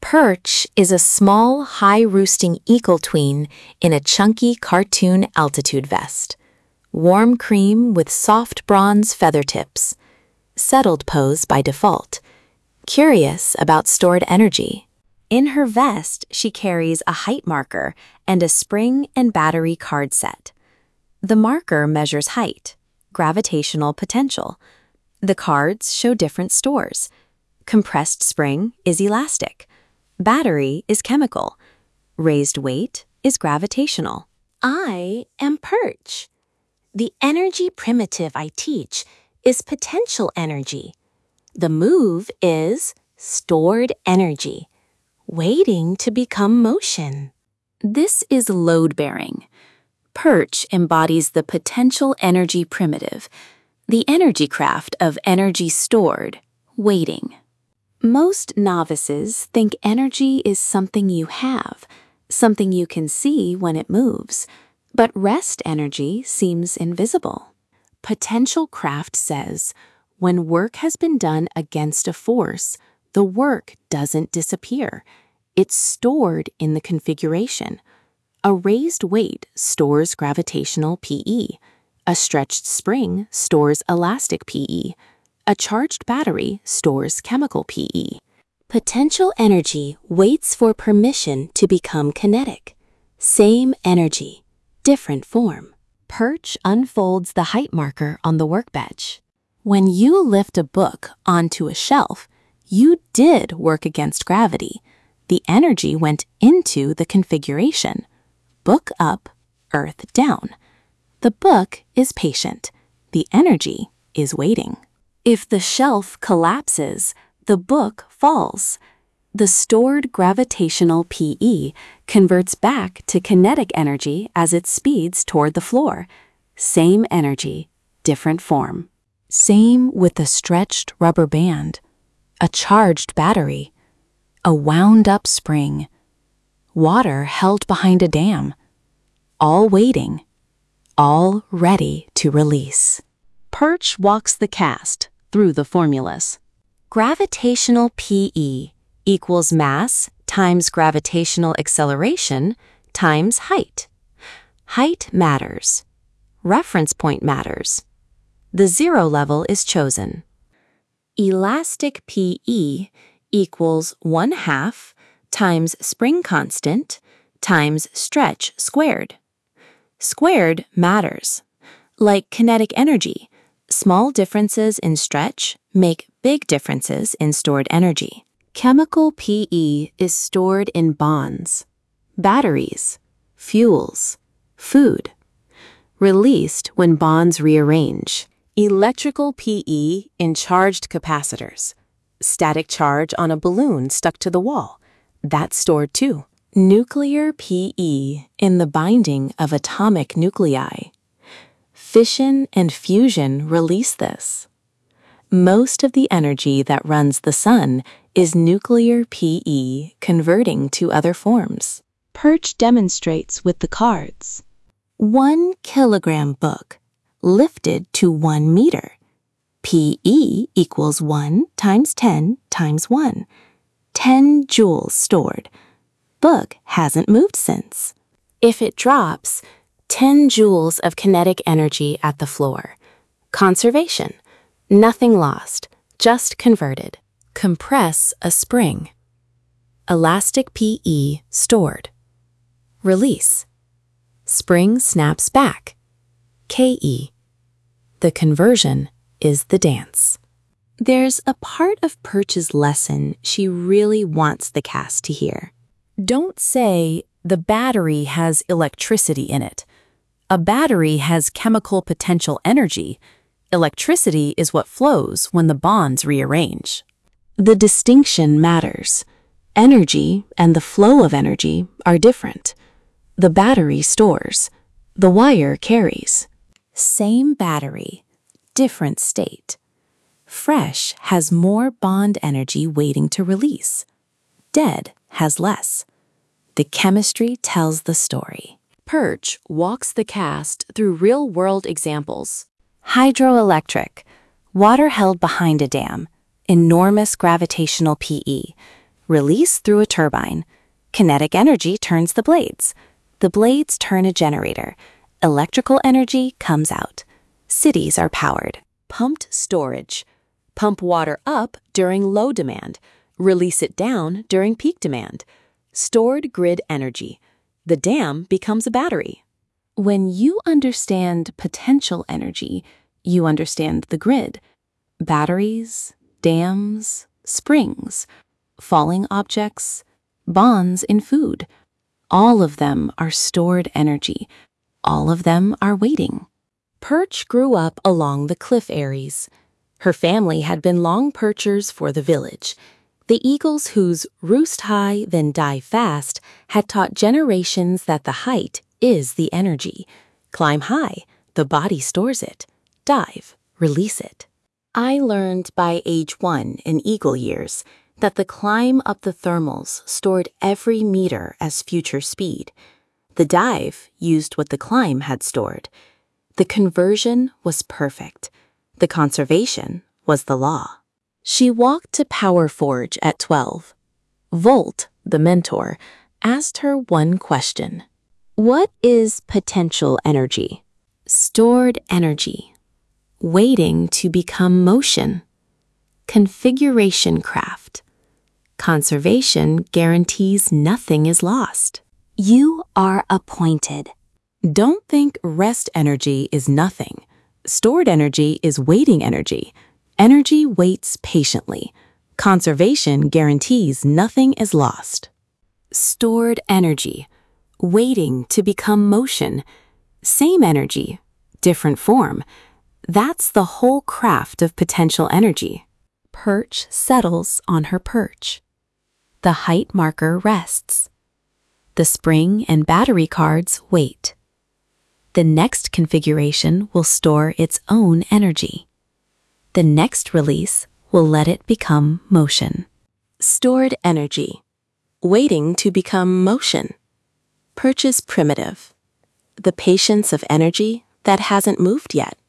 Perch is a small, high-roosting eagle-tween in a chunky cartoon altitude vest. Warm cream with soft bronze feather tips. Settled pose by default. Curious about stored energy. In her vest, she carries a height marker and a spring and battery card set. The marker measures height, gravitational potential. The cards show different stores. Compressed spring is elastic. Battery is chemical. Raised weight is gravitational. I am Perch. The energy primitive I teach is potential energy. The move is stored energy, waiting to become motion. This is load-bearing. Perch embodies the potential energy primitive, the energy craft of energy stored, waiting. Most novices think energy is something you have, something you can see when it moves, but rest energy seems invisible. Potential craft says, when work has been done against a force, the work doesn't disappear. It's stored in the configuration. A raised weight stores gravitational PE. A stretched spring stores elastic PE. A charged battery stores chemical PE. Potential energy waits for permission to become kinetic. Same energy, different form. Perch unfolds the height marker on the workbench. When you lift a book onto a shelf, you did work against gravity. The energy went into the configuration. Book up, earth down. The book is patient. The energy is waiting. If the shelf collapses, the book falls. The stored gravitational PE converts back to kinetic energy as it speeds toward the floor. Same energy, different form. Same with the stretched rubber band, a charged battery, a wound-up spring, water held behind a dam, all waiting, all ready to release. Perch walks the cast through the formulas. Gravitational PE equals mass times gravitational acceleration times height. Height matters. Reference point matters. The zero level is chosen. Elastic PE equals 1/2 times spring constant times stretch squared. Squared matters. Like kinetic energy, small differences in stretch make big differences in stored energy. Chemical PE is stored in bonds, batteries, fuels, food. Released when bonds rearrange. Electrical PE in charged capacitors. Static charge on a balloon stuck to the wall. That's stored too. Nuclear PE in the binding of atomic nuclei. Fission and fusion release this. Most of the energy that runs the sun is nuclear PE converting to other forms. Perch demonstrates with the cards. 1 kilogram book lifted to 1 meter. PE equals 1 times 10 times 1. 10 joules stored. Book hasn't moved since. If it drops, 10 joules of kinetic energy at the floor. Conservation. Nothing lost, just converted. Compress a spring. Elastic PE stored. Release. Spring snaps back. KE. The conversion is the dance. There's a part of Perch's lesson she really wants the cast to hear. Don't say, the battery has electricity in it. A battery has chemical potential energy. Electricity is what flows when the bonds rearrange. The distinction matters. Energy and the flow of energy are different. The battery stores. The wire carries. Same battery, different state. Fresh has more bond energy waiting to release. Dead has less. The chemistry tells the story. Perch walks the cast through real-world examples. Hydroelectric, water held behind a dam, enormous gravitational PE. Release through a turbine. Kinetic energy turns the blades. The blades turn a generator. Electrical energy comes out. Cities are powered. Pumped storage. Pump water up during low demand. Release it down during peak demand. Stored grid energy. The dam becomes a battery. When you understand potential energy, you understand the grid. Batteries, dams, springs, falling objects, bonds in food. All of them are stored energy. All of them are waiting. Perch grew up along the cliff areas. Her family had been long perchers for the village. The eagles whose roost high then die fast had taught generations that the height is the energy. Climb high, the body stores it. Dive, release it. I learned by age 1 in eagle years that the climb up the thermals stored every meter as future speed. The dive used what the climb had stored. The conversion was perfect. The conservation was the law. She walked to Power Forge at 12. Volt, the mentor, asked her one question. What is potential energy? Stored energy. Waiting to become motion. Configuration craft. Conservation guarantees nothing is lost. You are appointed. Don't think rest energy is nothing. Stored energy is waiting energy. Energy waits patiently. Conservation guarantees nothing is lost. Stored energy. Waiting to become motion. Same energy, different form. That's the whole craft of potential energy. Perch settles on her perch. The height marker rests. The spring and battery cards wait. The next configuration will store its own energy. The next release will let it become motion. Stored energy. Waiting to become motion. Perch is primitive. The patience of energy that hasn't moved yet.